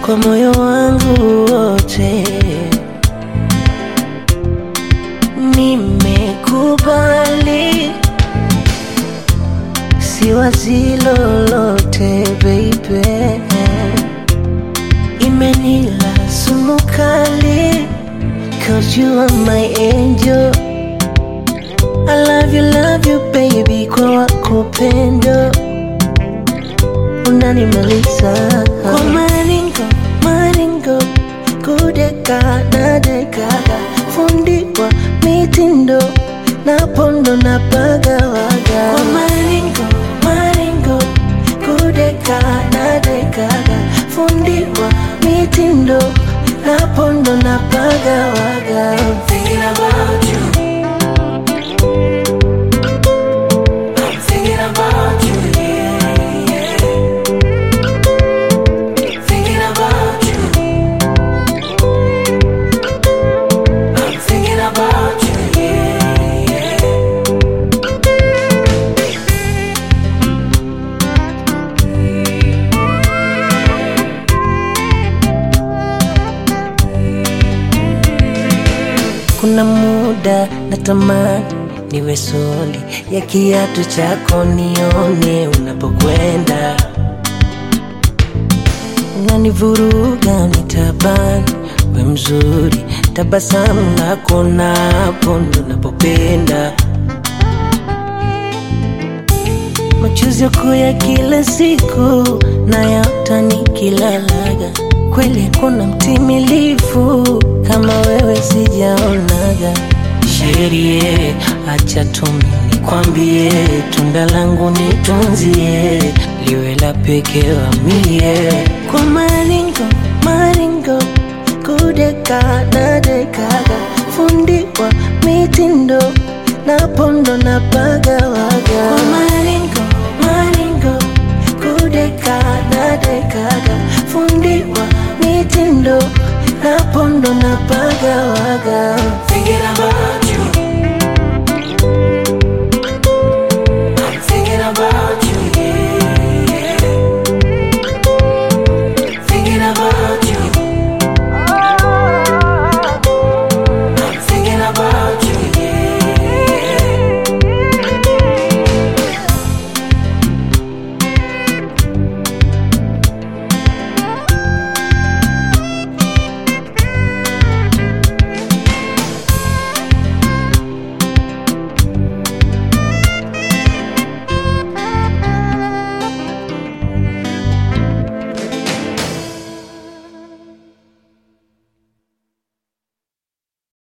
kwa moyo wangu wote. Nimekubali, siwazi lolote baby. Imenila sumu kali, 'cause you are my angel. I love you baby, kwa wako pendo unanimaliza. Kwa maringo, maringo, kudeka na dekaga, fundi wa mitindo na pondo na pagawaga. Kwa maringo, maringo, kudeka na dekaga, fundi wa mitindo na pondo na pagawaga. Thinking about you, I'm thinking about you, yeah, yeah. Thinking about you, I'm thinking about you, yeah, yeah. Kuna muda natamani niwe soli ya kiatu chako, nione unapokwenda. Unanivuruga nitabani, we mzuri, tabasamu lako na hapo ndo napopenda. Machozi yako ya kila siku na yaota nikilalaga, kweli kuna mtimilifu kama wewe sijaonaga. Sherie, acha tumi nikwambie, tunda langu nitunzie, liwe la pekee wa mie. Kwa maringo, maringo, kudeka na dekaga, fundi wa mitindo na pondo na pagawaga. Kwa maringo, maringo, kudeka na dekaga, fundi wa mitindo na pondo na pagawaga. Thinking about